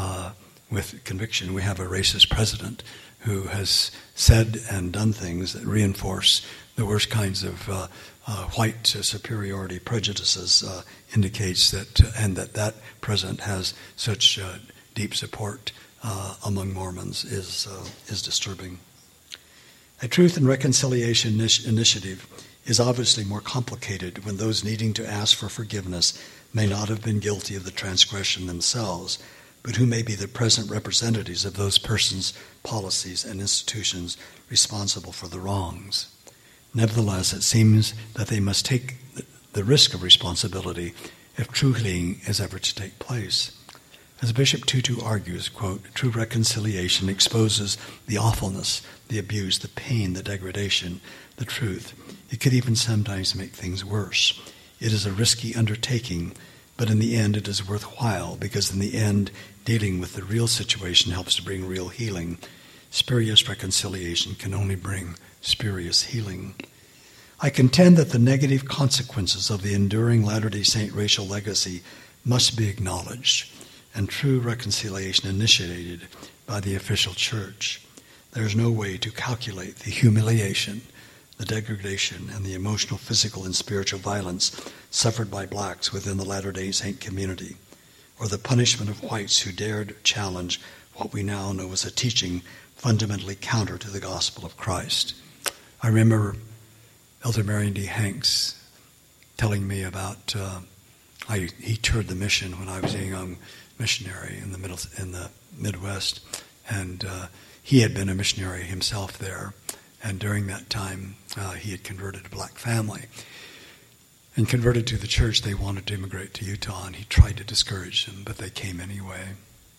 Speaker 2: with conviction, we have a racist president who has said and done things that reinforce the worst kinds of white superiority prejudices, indicates that, and that president has such deep support among Mormons is disturbing. A Truth and Reconciliation initiative is obviously more complicated when those needing to ask for forgiveness may not have been guilty of the transgression themselves, but who may be the present representatives of those persons, policies, and institutions responsible for the wrongs. Nevertheless, it seems that they must take the risk of responsibility if true healing is ever to take place. As Bishop Tutu argues, quote, "True reconciliation exposes the awfulness, the abuse, the pain, the degradation, the truth. It could even sometimes make things worse. It is a risky undertaking, but in the end it is worthwhile, because in the end, dealing with the real situation helps to bring real healing. Spurious reconciliation can only bring spurious healing." I contend that the negative consequences of the enduring Latter-day Saint racial legacy must be acknowledged, and true reconciliation initiated by the official church. There is no way to calculate the humiliation, the degradation, and the emotional, physical, and spiritual violence suffered by blacks within the Latter-day Saint community, or the punishment of whites who dared challenge what we now know as a teaching fundamentally counter to the gospel of Christ. I remember Elder Marion D. Hanks telling me about he toured the mission when I was a young missionary in the Midwest, and he had been a missionary himself there. And during that time, he had converted a black family. And converted to the church, they wanted to immigrate to Utah, and he tried to discourage them, but they came anyway.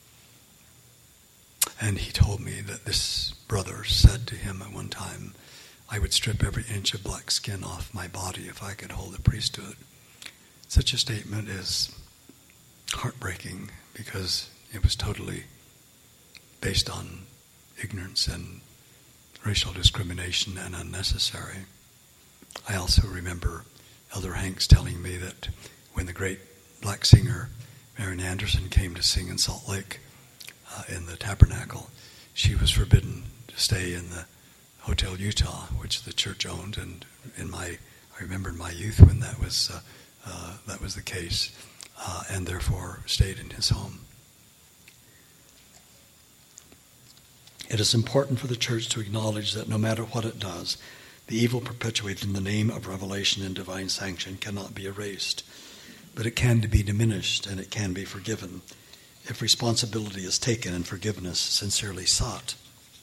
Speaker 2: And he told me that this brother said to him at one time, "I would strip every inch of black skin off my body if I could hold the priesthood." Such a statement is heartbreaking because it was totally based on ignorance and racial discrimination and unnecessary. I also remember Elder Hanks telling me that when the great black singer Marian Anderson came to sing in Salt Lake, in the tabernacle. She was forbidden to stay in the Hotel Utah, which the church owned, and I remember in my youth when that was the case, and therefore stayed in his home. It is important for the church to acknowledge that no matter what it does, the evil perpetuated in the name of revelation and divine sanction cannot be erased, but it can be diminished and it can be forgiven if responsibility is taken and forgiveness sincerely sought.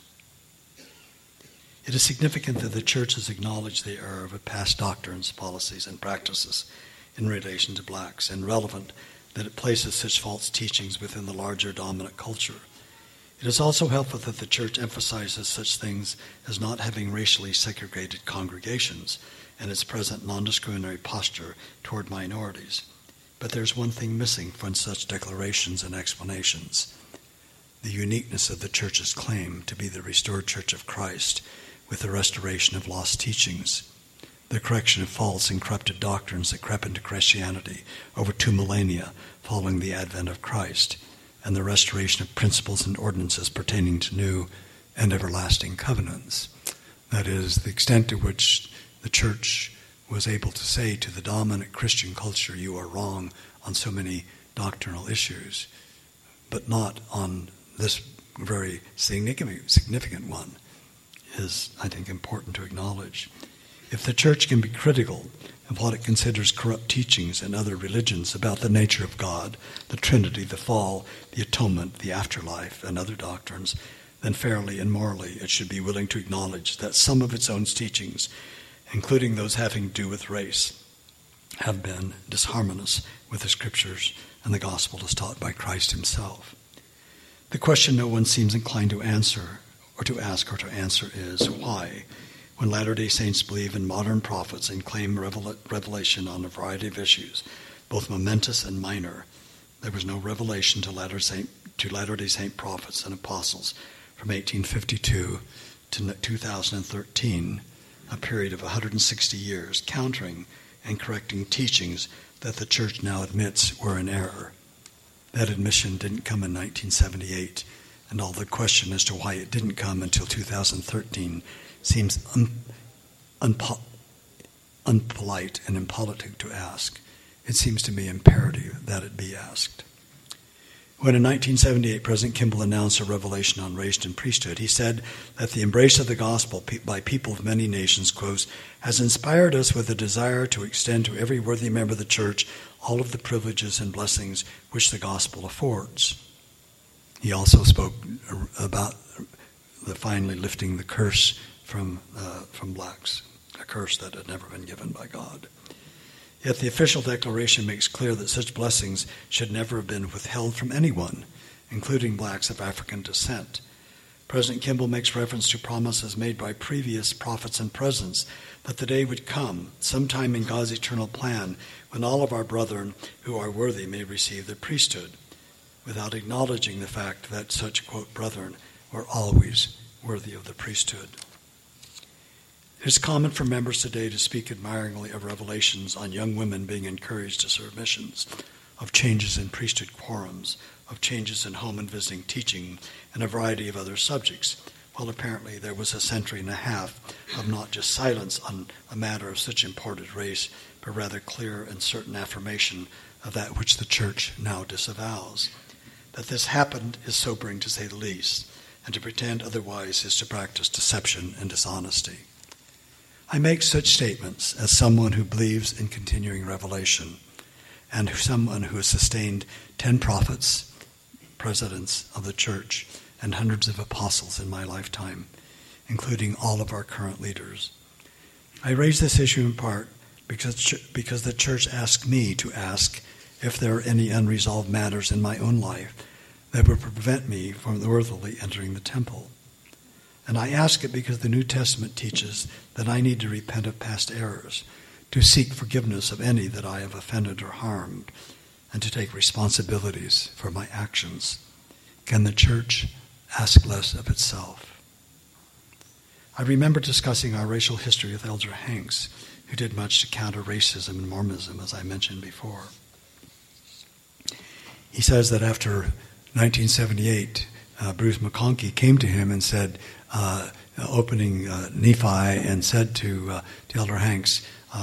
Speaker 2: It is significant that the church has acknowledged the error of past doctrines, policies, and practices in relation to blacks, and relevant that it places such false teachings within the larger dominant culture. It is also helpful that the church emphasizes such things as not having racially segregated congregations and its present non-discriminatory posture toward minorities. But there's one thing missing from such declarations and explanations: the uniqueness of the church's claim to be the restored Church of Christ with the restoration of lost teachings, the correction of false and corrupted doctrines that crept into Christianity over 2 millennia following the advent of Christ, and the restoration of principles and ordinances pertaining to new and everlasting covenants. That is, the extent to which the church was able to say to the dominant Christian culture, you are wrong on so many doctrinal issues, but not on this very significant one, is, I think, important to acknowledge. If the church can be critical of what it considers corrupt teachings in other religions about the nature of God, the Trinity, the fall, the atonement, the afterlife, and other doctrines, then fairly and morally it should be willing to acknowledge that some of its own teachings, including those having to do with race, have been disharmonious with the Scriptures and the gospel as taught by Christ himself. The question no one seems inclined to answer, or to ask or to answer, is why, when Latter-day Saints believe in modern prophets and claim revelation on a variety of issues, both momentous and minor, there was no revelation to Latter-day Saint prophets and apostles from 1852 to 2013, a period of 160 years, countering and correcting teachings that the church now admits were in error. That admission didn't come in 1978, and all the question as to why it didn't come until 2013 seems unpolite and impolitic to ask. It seems to me imperative that it be asked. When in 1978 President Kimball announced a revelation on race and priesthood, he said that the embrace of the gospel by people of many nations, quotes, has inspired us with a desire to extend to every worthy member of the church all of the privileges and blessings which the gospel affords. He also spoke about the finally lifting the curse from blacks, a curse that had never been given by God. Yet the official declaration makes clear that such blessings should never have been withheld from anyone, including blacks of African descent. President Kimball makes reference to promises made by previous prophets and presidents that the day would come, sometime in God's eternal plan, when all of our brethren who are worthy may receive the priesthood, without acknowledging the fact that such, quote, brethren were always worthy of the priesthood. It is common for members today to speak admiringly of revelations on young women being encouraged to serve missions, of changes in priesthood quorums, of changes in home and visiting teaching, and a variety of other subjects, while apparently there was a century and a half of not just silence on a matter of such imported race, but rather clear and certain affirmation of that which the church now disavows. That this happened is sobering to say the least, and to pretend otherwise is to practice deception and dishonesty. I make such statements as someone who believes in continuing revelation, and someone who has sustained 10 prophets, presidents of the church, and hundreds of apostles in my lifetime, including all of our current leaders. I raise this issue in part because the church asked me to ask if there are any unresolved matters in my own life that would prevent me from worthily entering the temple. And I ask it because the New Testament teaches that I need to repent of past errors, to seek forgiveness of any that I have offended or harmed, and to take responsibilities for my actions. Can the church ask less of itself? I remember discussing our racial history with Elder Hanks, who did much to counter racism and Mormonism, as I mentioned before. He says that after 1978, Bruce McConkie came to him and said, opening Nephi, and said to Elder Hanks,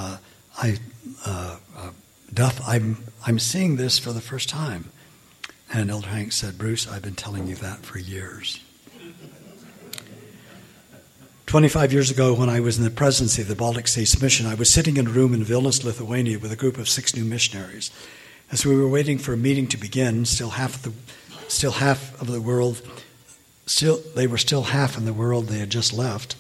Speaker 2: Duff, I'm seeing this for the first time. And Elder Hanks said, Bruce, I've been telling you that for years. 25 years ago, when I was in the presidency of the Baltic States Mission, I was sitting in a room in Vilnius, Lithuania, with a group of 6 new missionaries. As we were waiting for a meeting to begin, they were still half in the world they had just left.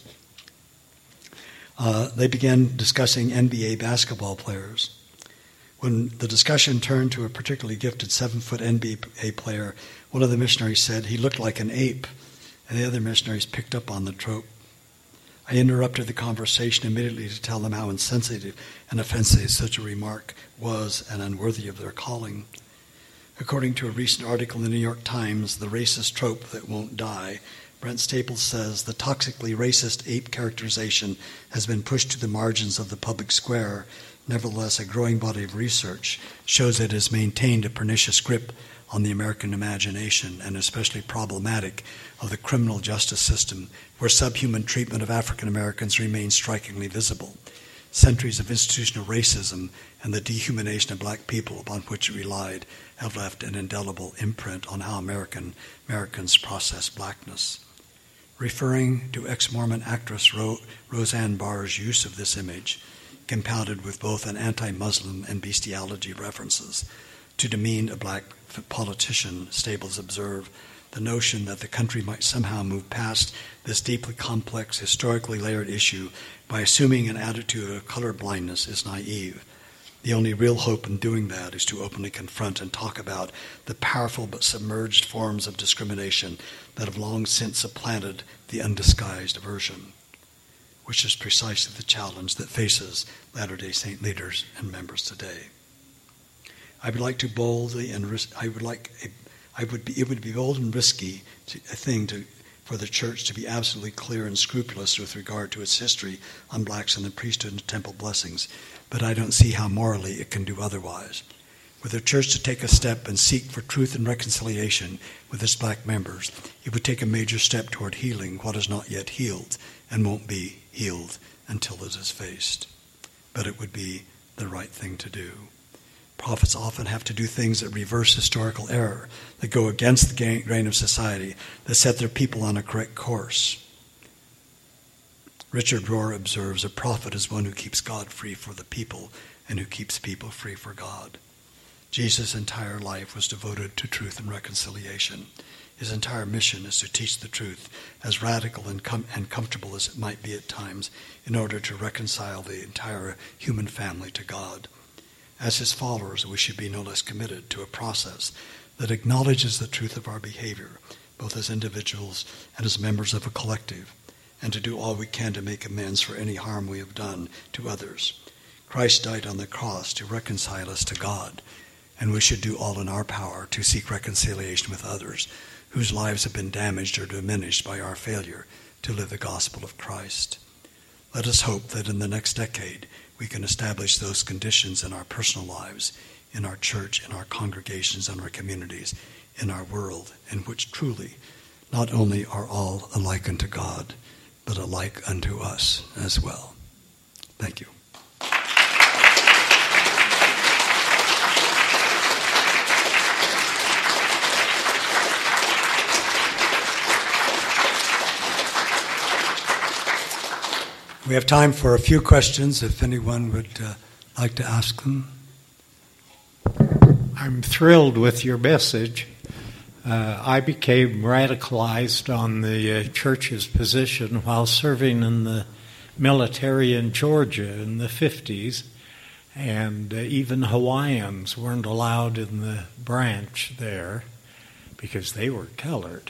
Speaker 2: They began discussing NBA basketball players. When the discussion turned to a particularly gifted 7-foot NBA player, one of the missionaries said he looked like an ape, and the other missionaries picked up on the trope. I interrupted the conversation immediately to tell them how insensitive and offensive such a remark was and unworthy of their calling. According to a recent article in the New York Times, The Racist Trope That Won't Die, Brent Staples says the toxically racist ape characterization has been pushed to the margins of the public square. Nevertheless, a growing body of research shows it has maintained a pernicious grip on the American imagination, and especially problematic of the criminal justice system, where subhuman treatment of African Americans remains strikingly visible. Centuries of institutional racism and the dehumanization of black people upon which it relied have left an indelible imprint on how Americans process blackness. Referring to ex-Mormon actress Roseanne Barr's use of this image, compounded with both an anti-Muslim and bestiality references, to demean a black politician, Staples observed, the notion that the country might somehow move past this deeply complex, historically layered issue by assuming an attitude of color blindness is naive. The only real hope in doing that is to openly confront and talk about the powerful but submerged forms of discrimination that have long since supplanted the undisguised aversion, which is precisely the challenge that faces Latter-day Saint leaders and members today. I would like to boldly and it would be bold and risky for the church to be absolutely clear and scrupulous with regard to its history on blacks and the priesthood and temple blessings, but I don't see how morally it can do otherwise. Were the church to take a step and seek for truth and reconciliation with its black members, it would take a major step toward healing what is not yet healed and won't be healed until it is faced. But it would be the right thing to do. Prophets often have to do things that reverse historical error, that go against the grain of society, that set their people on a correct course. Richard Rohr observes, a prophet is one who keeps God free for the people and who keeps people free for God. Jesus' entire life was devoted to truth and reconciliation. His entire mission is to teach the truth, as radical and comfortable as it might be at times, in order to reconcile the entire human family to God. As his followers, we should be no less committed to a process that acknowledges the truth of our behavior, both as individuals and as members of a collective, and to do all we can to make amends for any harm we have done to others. Christ died on the cross to reconcile us to God, and we should do all in our power to seek reconciliation with others whose lives have been damaged or diminished by our failure to live the gospel of Christ. Let us hope that in the next decade we can establish those conditions in our personal lives, in our church, in our congregations, in our communities, in our world, in which truly not only are all alike unto God, but alike unto us as well. Thank you. We have time for a few questions, if anyone would like to ask them.
Speaker 3: I'm thrilled with your message. I became radicalized on the church's position while serving in the military in Georgia in the 50s, and even Hawaiians weren't allowed in the branch there because they were colored.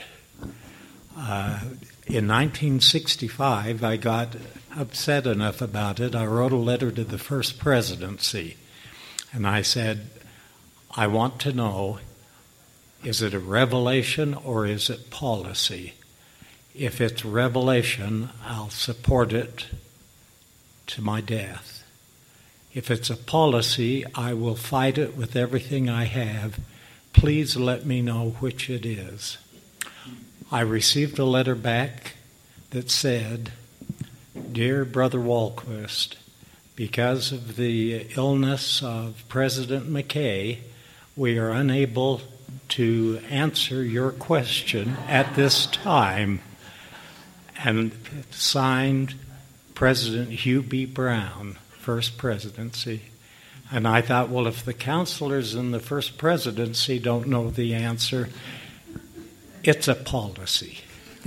Speaker 3: In 1965, I got upset enough about it, I wrote a letter to the first presidency, and I said, I want to know, is it a revelation or is it policy? If it's revelation, I'll support it to my death. If it's a policy, I will fight it with everything I have. Please let me know which it is. I received a letter back that said, "Dear Brother Walquist, because of the illness of President McKay, we are unable to answer your question at this time." And signed President Hugh B. Brown, First Presidency. And I thought, well, if the counselors in the First Presidency don't know the answer, it's a policy.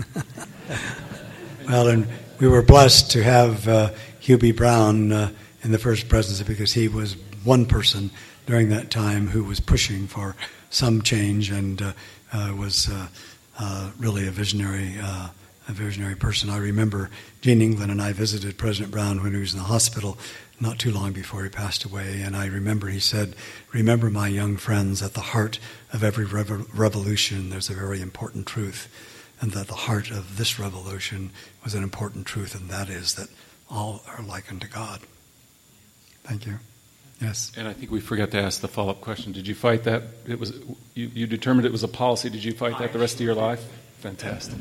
Speaker 2: Well, and we were blessed to have Hugh B. Brown in the First Presidency because he was one person during that time who was pushing for some change and was really a visionary person. I remember Gene England and I visited President Brown when he was in the hospital not too long before he passed away, and I remember he said, "Remember, my young friends, at the heart of every revolution there's a very important truth, and that the heart of this revolution was an important truth, and that is that all are like unto God." Thank you. Yes.
Speaker 4: And I think we forgot to ask the follow-up question. Did you fight that? It was you determined it was a policy. Did you fight that the rest of your life? Fantastic.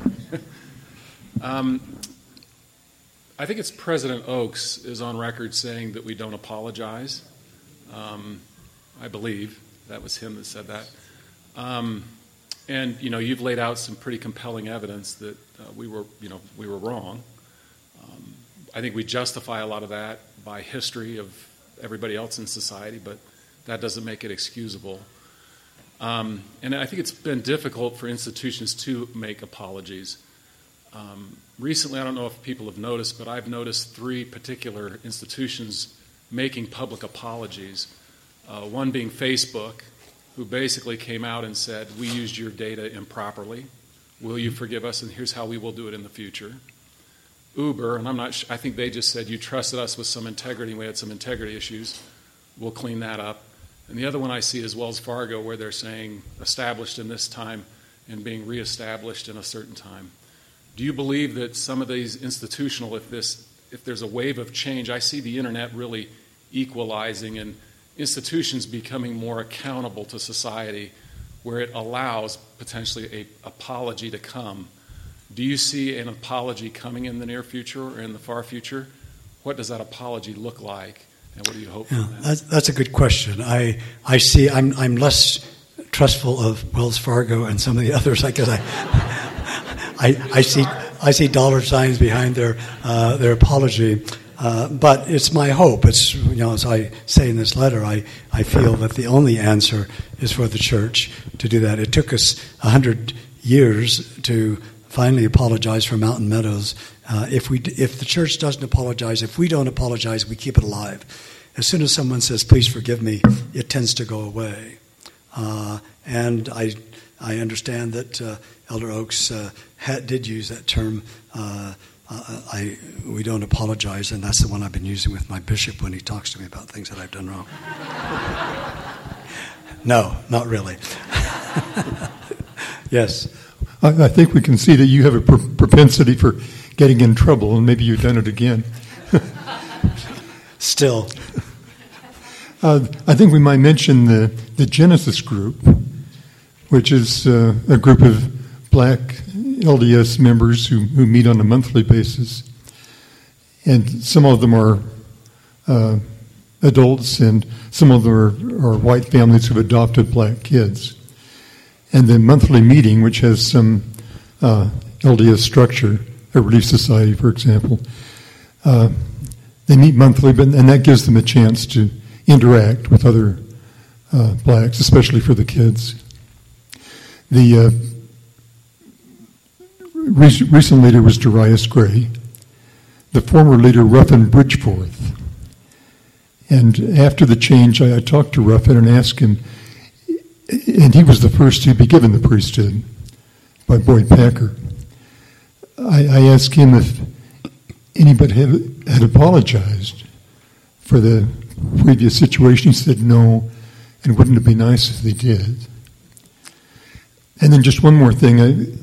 Speaker 4: I think it's President Oaks is on record saying that we don't apologize. I believe that was him that said that. And you've laid out some pretty compelling evidence that we were wrong. I think we justify a lot of that by history of everybody else in society, but that doesn't make it excusable. And I think it's been difficult for institutions to make apologies. Recently, I don't know if people have noticed, but I've noticed 3 particular institutions making public apologies. One being Facebook, who basically came out and said, "We used your data improperly. Will you forgive us? And here's how we will do it in the future." Uber, and I think they just said, "You trusted us with some integrity, and we had some integrity issues. We'll clean that up." And the other one I see is Wells Fargo, where they're saying established in this time and being reestablished in a certain time. Do you believe that some of these institutional, if there's a wave of change, I see the internet really equalizing and institutions becoming more accountable to society, where it allows potentially an apology to come? Do you see an apology coming in the near future or in the far future? What does that apology look like, and what do you hope for that?
Speaker 2: That's a good question. I see. I'm less trustful of Wells Fargo and some of the others. I guess I see dollar signs behind their apology, but it's my hope. It's as I say in this letter, I feel that the only answer is for the church to do that. It took us 100 years to finally apologize for Mountain Meadows. If the church doesn't apologize, if we don't apologize, we keep it alive. As soon as someone says, "Please forgive me," it tends to go away. And I understand that Elder Oaks did use that term. We don't apologize, and that's the one I've been using with my bishop when he talks to me about things that I've done wrong. No, not really. Yes.
Speaker 5: I think we can see that you have a propensity for getting in trouble, and maybe you've done it again.
Speaker 2: Still.
Speaker 5: I think we might mention the Genesis group, which is a group of black LDS members who meet on a monthly basis. And some of them are adults, and some of them are white families who've adopted black kids. And the monthly meeting, which has some LDS structure, a Relief Society, for example, they meet monthly, and that gives them a chance to interact with other blacks, especially for the kids. The recent leader was Darius Gray, the former leader Ruffin Bridgeforth. And after the change, I talked to Ruffin and asked him, and he was the first to be given the priesthood by Boyd Packer. I asked him if anybody had apologized for the previous situation. He said no, and wouldn't it be nice if they did? And then just one more thing.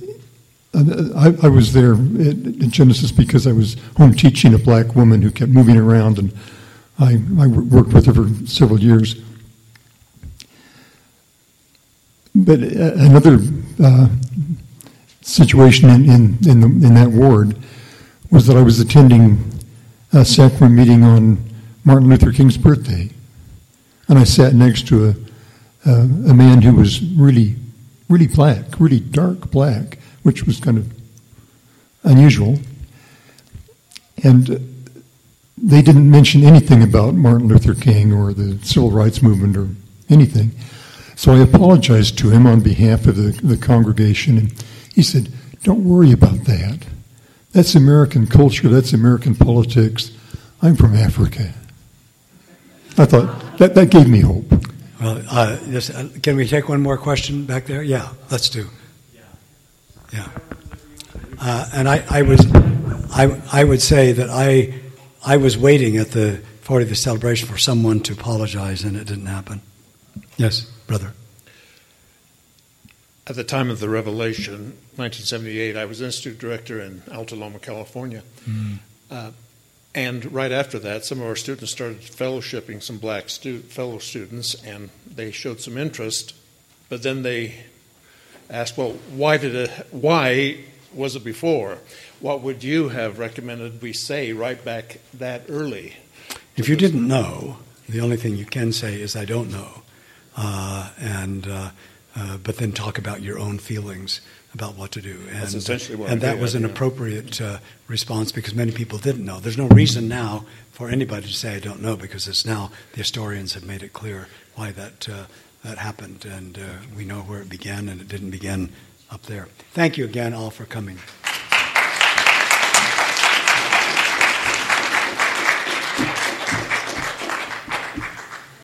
Speaker 5: I was there in Genesis because I was home teaching a black woman who kept moving around, and I worked with her for several years. But another situation in that ward was that I was attending a sacrament meeting on Martin Luther King's birthday, and I sat next to a man who was really black, really dark black, which was kind of unusual. And they didn't mention anything about Martin Luther King or the civil rights movement or anything. So I apologized to him on behalf of the congregation, and he said, "Don't worry about that. That's American culture, that's American politics. I'm from Africa." I thought, that gave me hope.
Speaker 2: Well, can we take one more question back there? Yeah, let's do. Yeah. And I would say that I was waiting at the 40th celebration for someone to apologize, and it didn't happen. Yes, brother.
Speaker 6: At the time of the revelation, 1978, I was institute director in Alta Loma, California. And right after that, some of our students started fellowshipping some black fellow students, and they showed some interest. But then they asked, well, why was it before? What would you have recommended we say right back that early?
Speaker 2: If you didn't know, the only thing you can say is, I don't know. But then talk about your own feelings about what to do.
Speaker 6: That's essentially what
Speaker 2: and that was an appropriate response, because many people didn't know. There's no reason now for anybody to say, I don't know, because it's now the historians have made it clear why that happened. And we know where it began, and it didn't begin up there. Thank you again all for coming.